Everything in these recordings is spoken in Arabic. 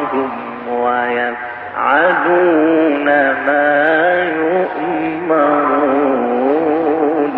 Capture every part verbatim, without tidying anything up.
ويفعلون ما يؤمرون.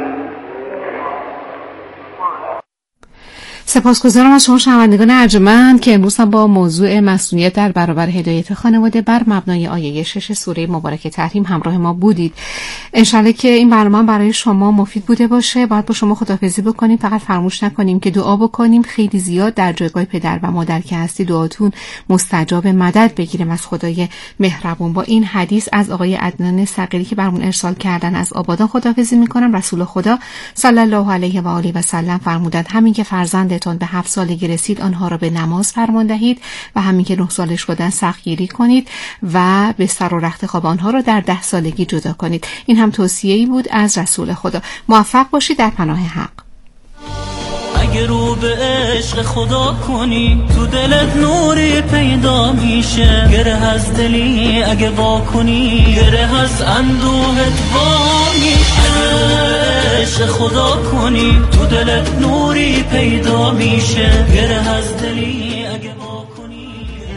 سپاسگزارم از شما شنوندگان ارجمند که امروز هم با موضوع مسئولیت در برابر هدایت خانواده بر مبنای آیه شش سوره مبارکه تحریم همراه ما بودید. انشالله که این برنامه برای شما مفید بوده باشه. باید با شما خداحافظی بکنیم، فقط فراموش نکنیم که دعا بکنیم. خیلی زیاد در جایگاه پدر و مادر که هستی دعاتون مستجاب، مدد بگیریم از خدای مهربون. با این حدیث از آقای عدنان صقیری که برامون ارسال کردن از آبادان خداحافظی میکنم. رسول خدا صلی الله علیه و آله و سلم فرمودند همین که فرزند تون به هفت سالگی رسید آنها را به نماز فرمان دهید و همین که نه سالش شدن سختگیری کنید و به سر و رخت خواب آنها را در ده سالگی جدا کنید. این هم توصیه‌ای بود از رسول خدا. موفق باشید در پناه حق. اگه رو به عشق خدا کنی تو دلت نوری پیدا میشه. گره از دلی اگه وا کنی گره از اندوهت وا میشه. عشق خدا کنی تو دلت نوری پیدا میشه. گره از دلی اگه وا کنی.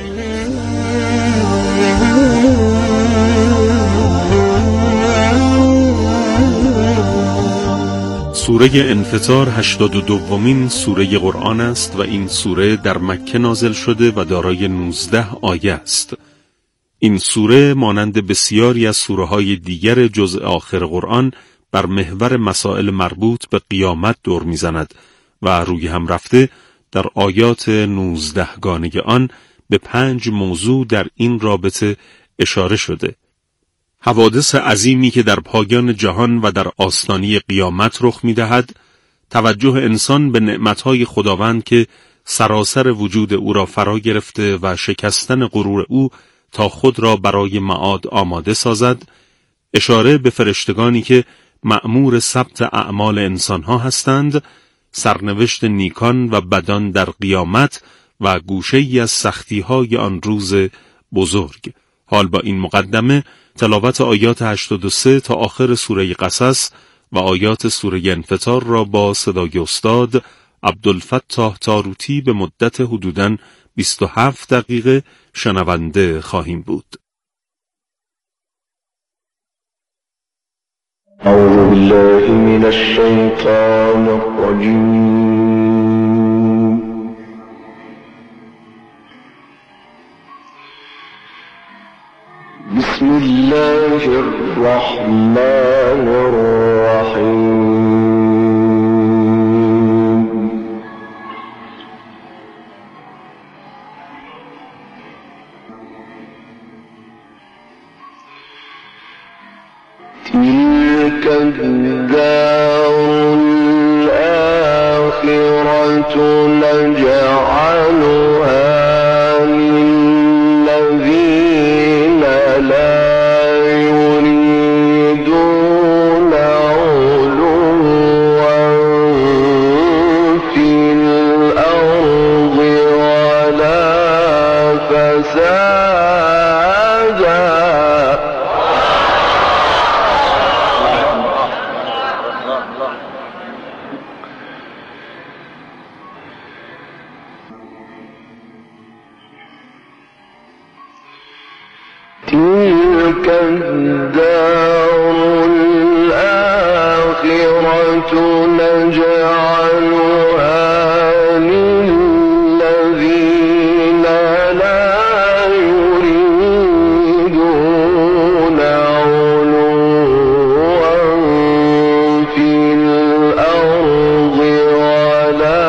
سوره انفطار هشتاد و دومین سوره قرآن است و این سوره در مکه نازل شده و دارای نوزده آیه است. این سوره مانند بسیاری از سوره های دیگر جزء آخر قرآن بر محور مسائل مربوط به قیامت دور میزند و روی هم رفته در آیات نوزده گانه آن به پنج موضوع در این رابطه اشاره شده. حوادث عظیمی که در پایان جهان و در آستانه قیامت رخ می‌دهد، توجه انسان به نعمت‌های خداوند که سراسر وجود او را فرا گرفته و شکستن غرور او تا خود را برای معاد آماده سازد، اشاره به فرشتگانی که مأمور ثبت اعمال انسان‌ها هستند، سرنوشت نیکان و بدان در قیامت و گوشه‌ای از سختی‌های آن روز بزرگ. حال با این مقدمه تلاوت آیات هشتاد و سه تا آخر سوره قصص و آیات سوره انفطار را با صدای استاد عبدالفتاح تاروتی به مدت حدوداً بیست و هفت دقیقه شنونده خواهیم بود. اعوذ بالله من الشیطان الرجیم. بسم الله الرحمن الرحیم. تلك الدار الآخرة نجعلها تلك الدار الآخرة نجعلها للذين لا يريدون علوا في الأرض ولا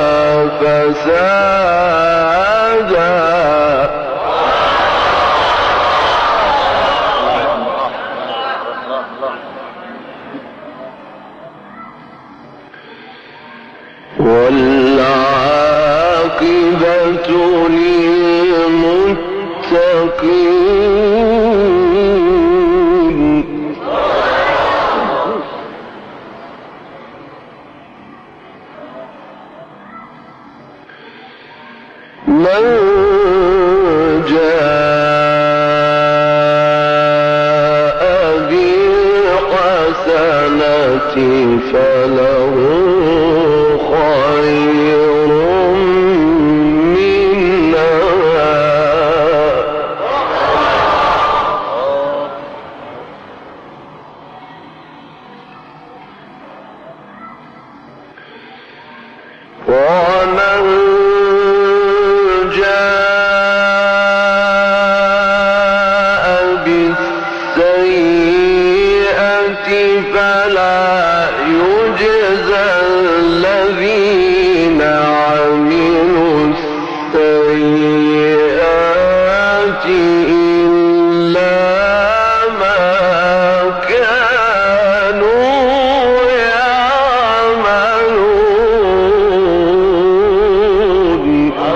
فسادا. ولا فلا يجزى الذين عملوا السيئات إلا ما كانوا يعملون.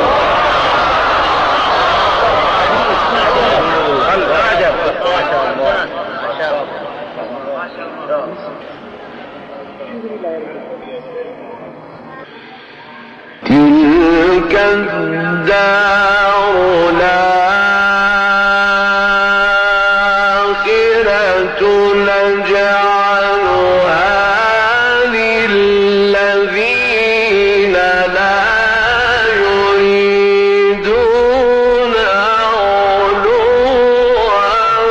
تلك الدار الآخرة نجعلها للذين لا يريدون علوا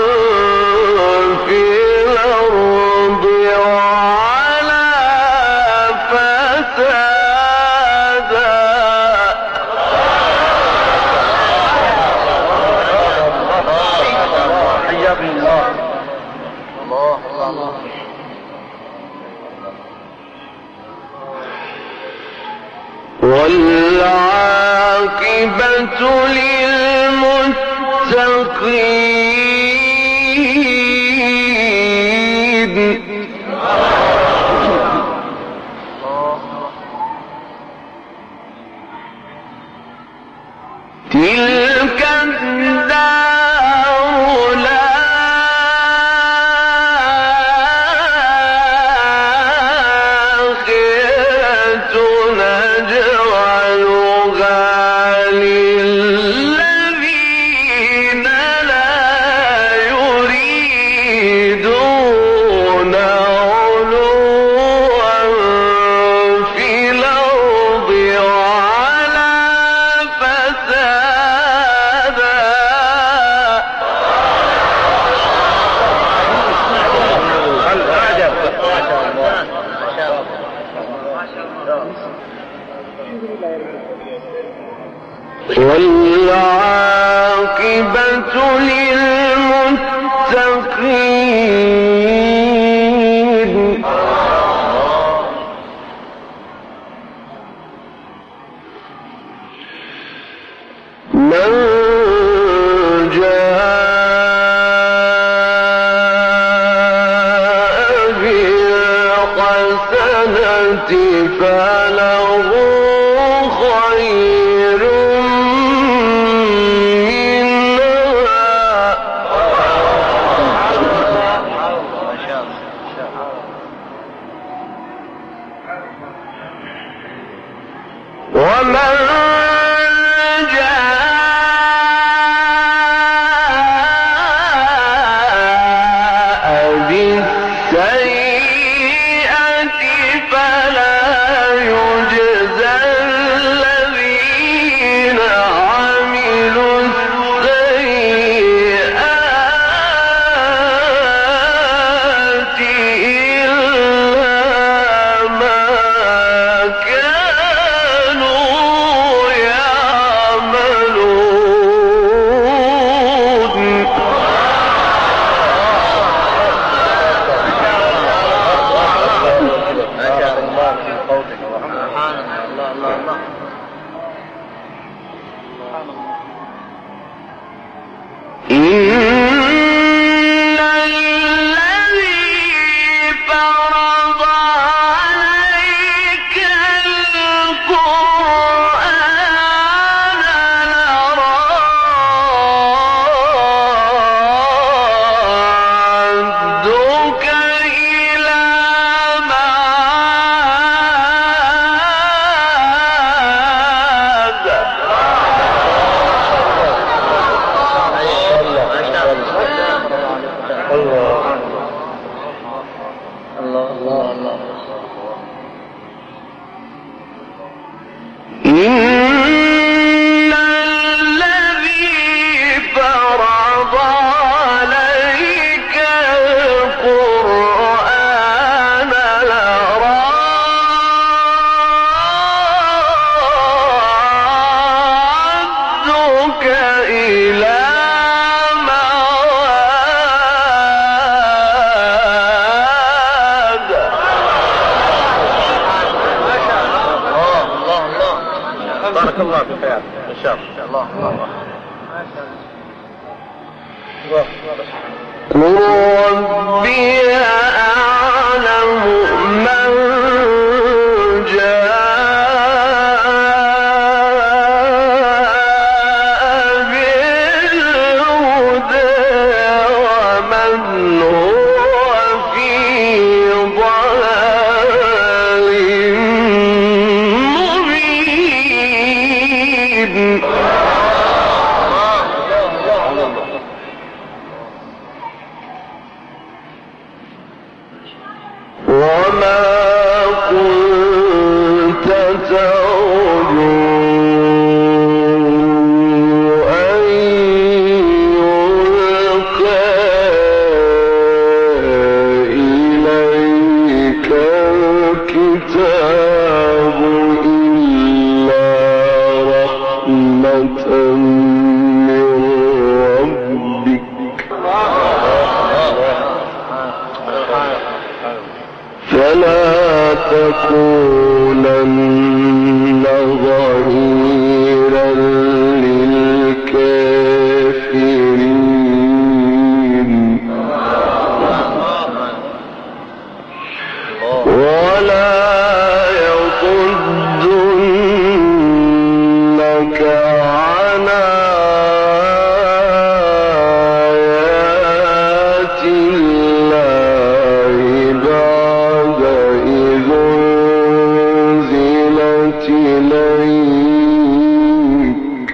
في الأرض ولا فسادا. والعاقبة للمتقين. تلك الدار الآخرة نجعلها للذين لا يريدون علوا في الأرض ولا فسادا. والعاقبة للمتقين. من جاء بالحسنة فله خير منها ومن جاء بالسيئة فلا يجزى الذين عملوا السيئات إلا ما كانوا يعملون. إن الذي فرض عليك القرآن لرادك إلى معاد. إن الذي فرض عليك القرآن لرادك إلى معاد ربي أعلم من جاء بالهدى ومن هو في ضلال مبين. وما كنت ترجو أن يلقى إليك الكتاب إلا رحمة من ربك فلا تكونن ظهيرا للكافرين ولا يصدنك عن آيات الله بعد إذ أنزلت إليك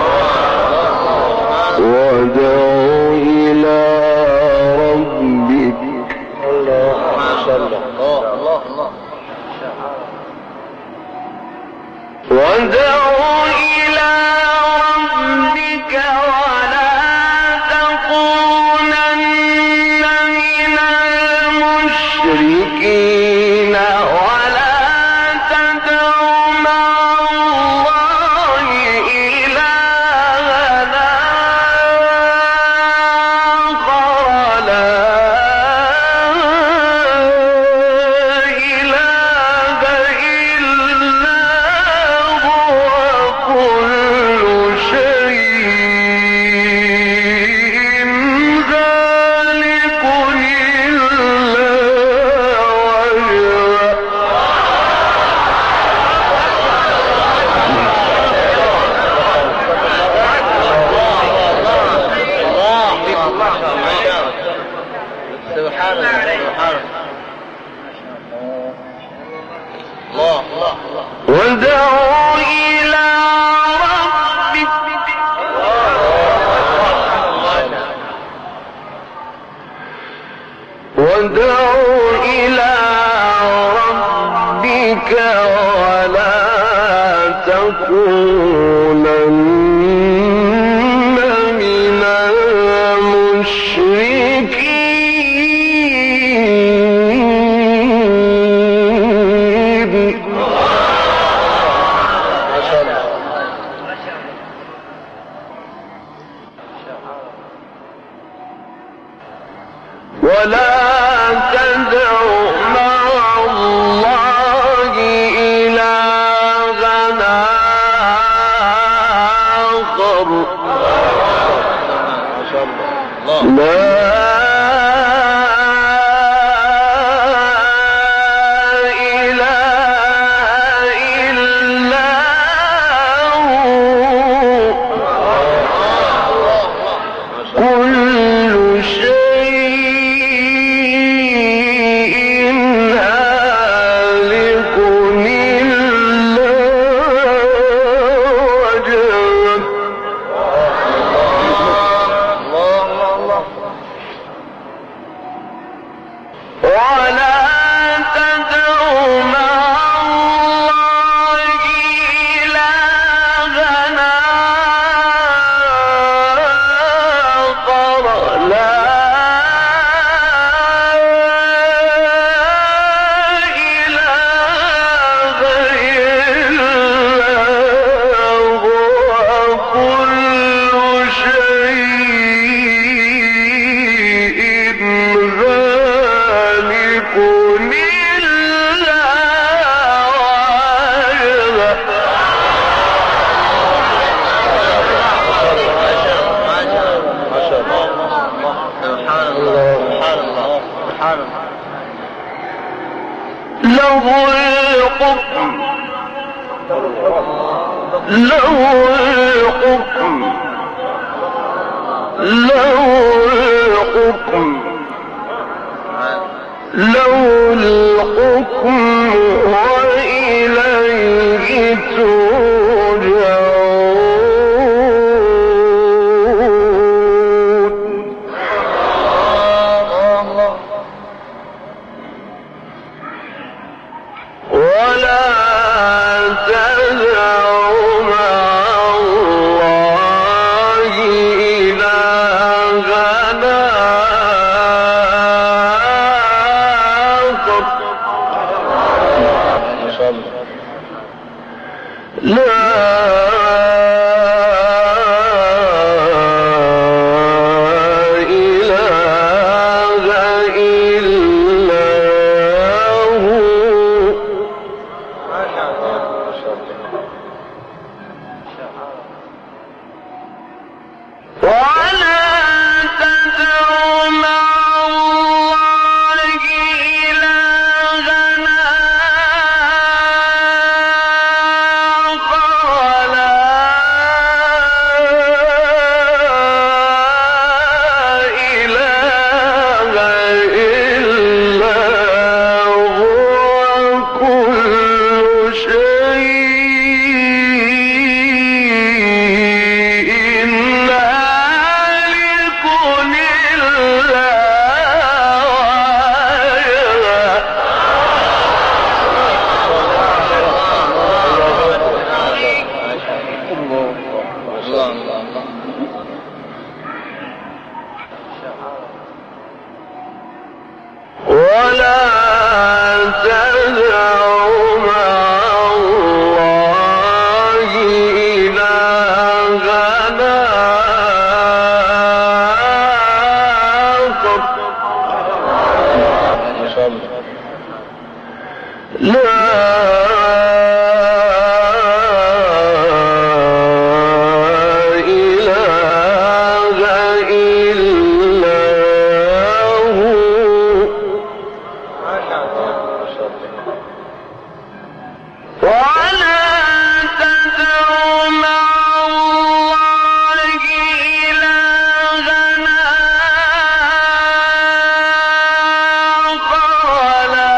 وادع إلى ربك وادع إلى ربك ولا تكونن من المشركين ولا تدع مع الله إلها آخر لا إله إلا هو كل شيء ذلك إلا وجهه سبحان الله سبحان الله الله وادع إلى ربك وادع إلى ربك ولا تكونن من المشركين ولا تدع مع الله إلها آخر لا إله إلا هو كل شيء هالك إلا وجهه الحكم له الحكم له الحكم له الحكم وإليه ترجعون. ولا تدع مع الله إلهنا آخر لا إله إلا هو. ولا تدع مع الله إلهنا آخر لا إله إلا هو كل شيء هالك إلا ولا تدع مع الله إلهنا آخر لا إله إلا هو. ولا تدع مع الله إلهنا آخر لا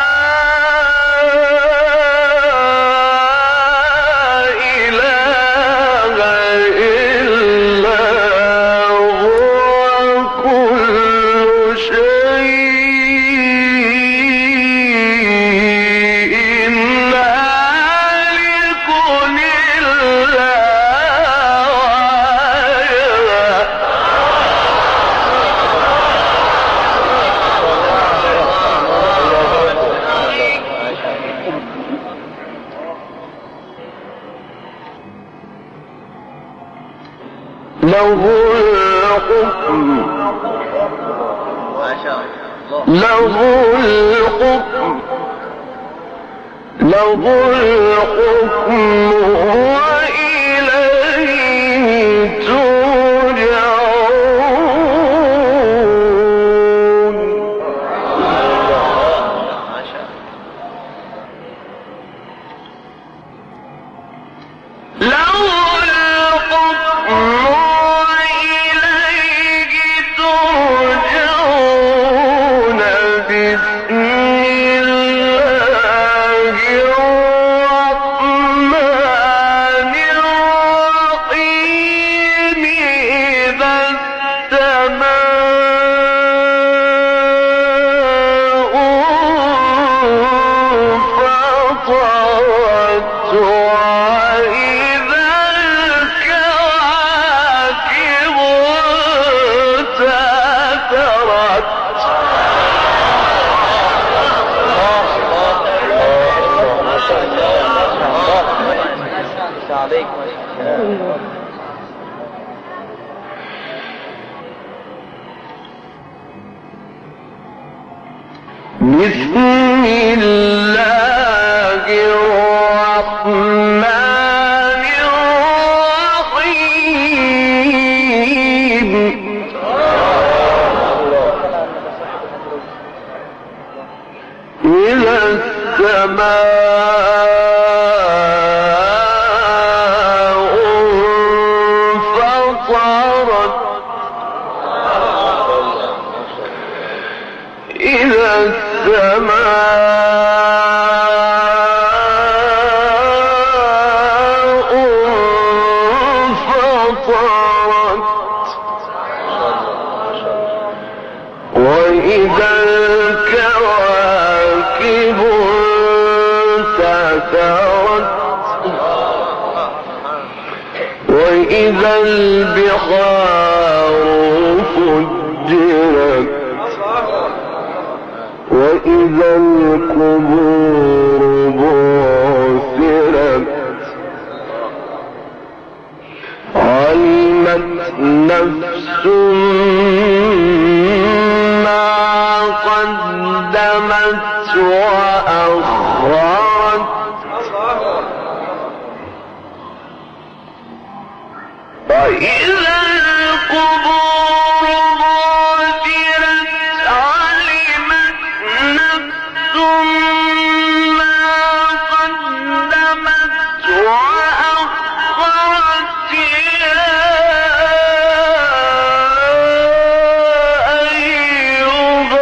إله إلا هو كل شيء هالك إلا له الحكم له الحكم له الحكم وإليه ترجعون. له الحكم وإليه ترجعون. بسم الله الرحمن الرحيم. إذا السماء انفطرت وإذا الكواكب انتثرت. بسم الله الرحمن الرحيم. إذا السماء وإذا الكواكب انتثرت وإذا البحار فجرت وإذا القبور بعثرت علمت نفس ما قدمت وأخرت وإذا القبور بعثرت علمت نفس ما قدمت وأخرت يا أيها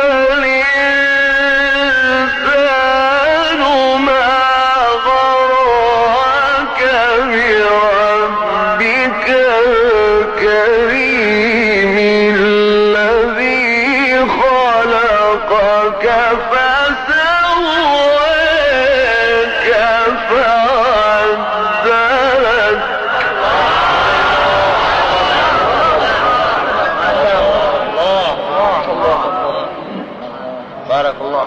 الإنسان ما غرك بربك الكريم الذي خلقك فسواك فعدلك بارك الله.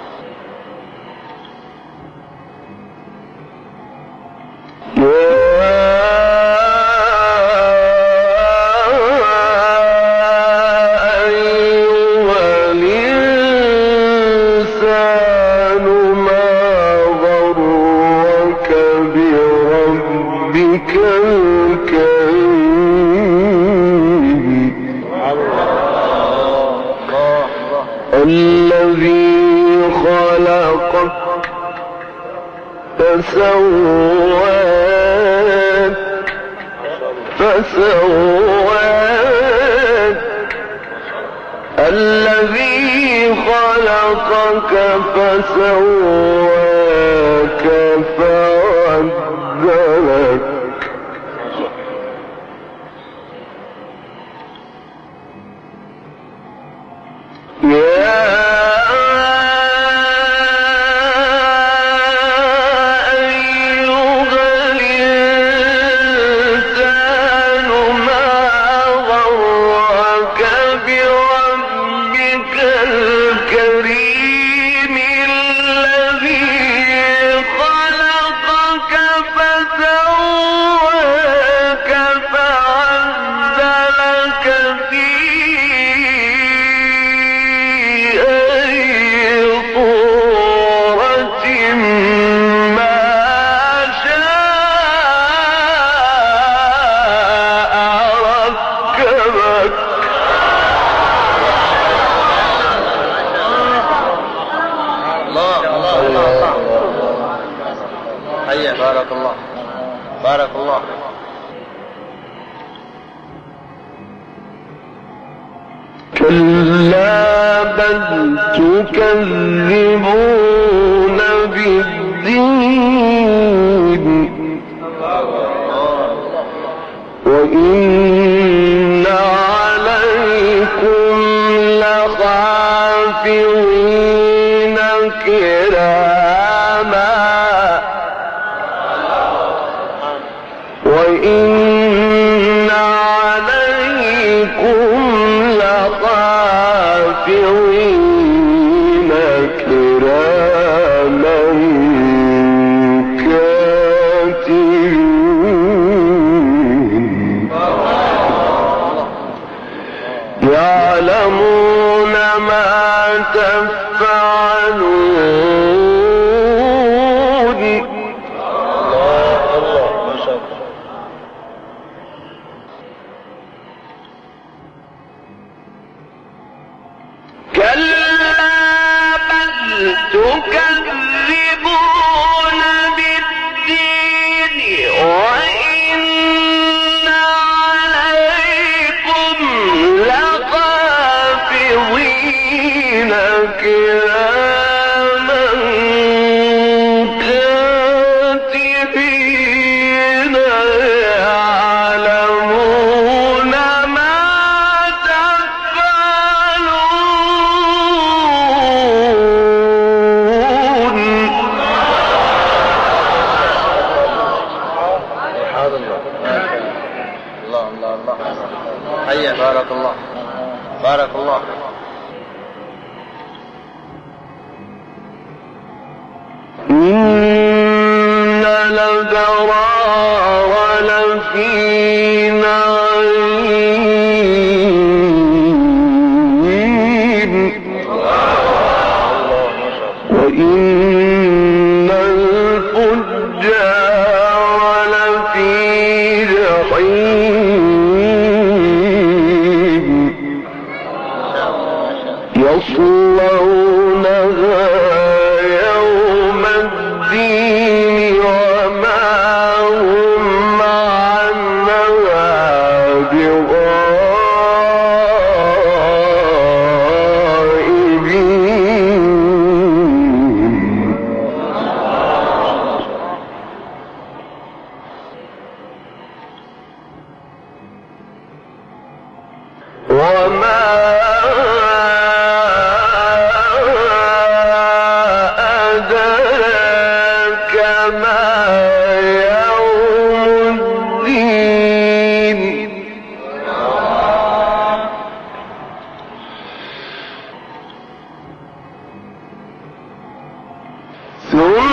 الذي خلقك فسواك فسواك الذي خلقك فسواك فعدلك بارك الله. بارك الله. كلا بل تكذبون بالدين وإن عليكم لحافظين كراما وإن عليكم لحافظين كراما كاتبين يعلمون ما تفعلون تكذبون بالدين وإن عليكم لحافظين كراما كاتبين يعلمون ما تفعلون حيا بارك الله بارك الله. إن الأبرار لفي نعيم وإن الفجار لفي جحيم يصلونها يوم الدين وما هم عنها بغائبين. وما أدراك ما يوم الدين. ثم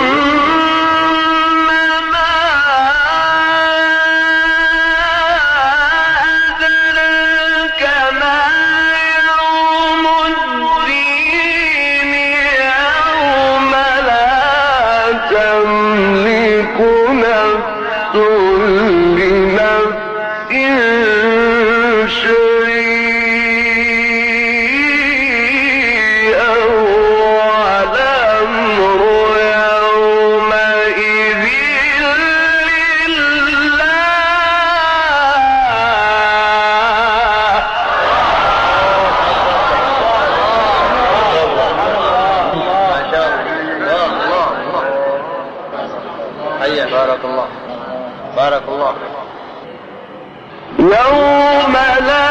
ما أدراك ما يوم الدين. يوم لا تملك نفس لنفس شيئا والأمر يومئذ ما شاء الله الله الله. حيا بارك الله بارك الله. يوم لا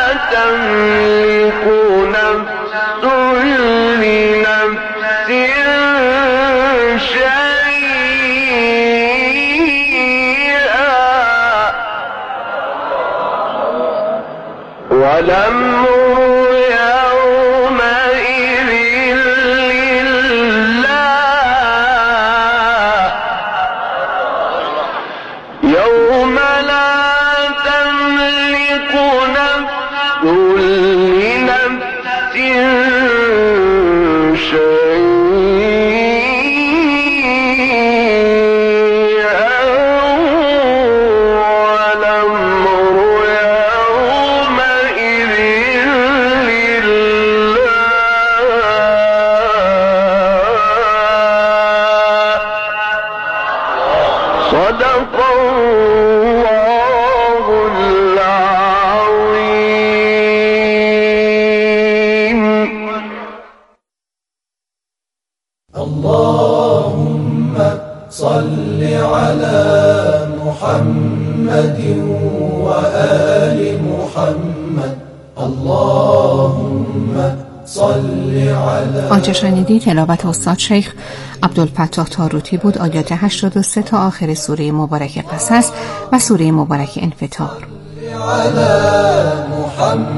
تملك نفس لنفس شيئا والأمر يومئذ لله. يوم لا تملك نفس لنفس شيئا والأمر يومئذ لله. صدق الله العظيم. اللهم صل على محمد وآل محمد. اللهم صل على. آنچه شنیدی تلاوت استاد شیخ عبدالفتاح تاروتی بود. آیات هشتاد و سه تا آخر سوره مبارک قصص و سوره مبارک انفطار. على محمد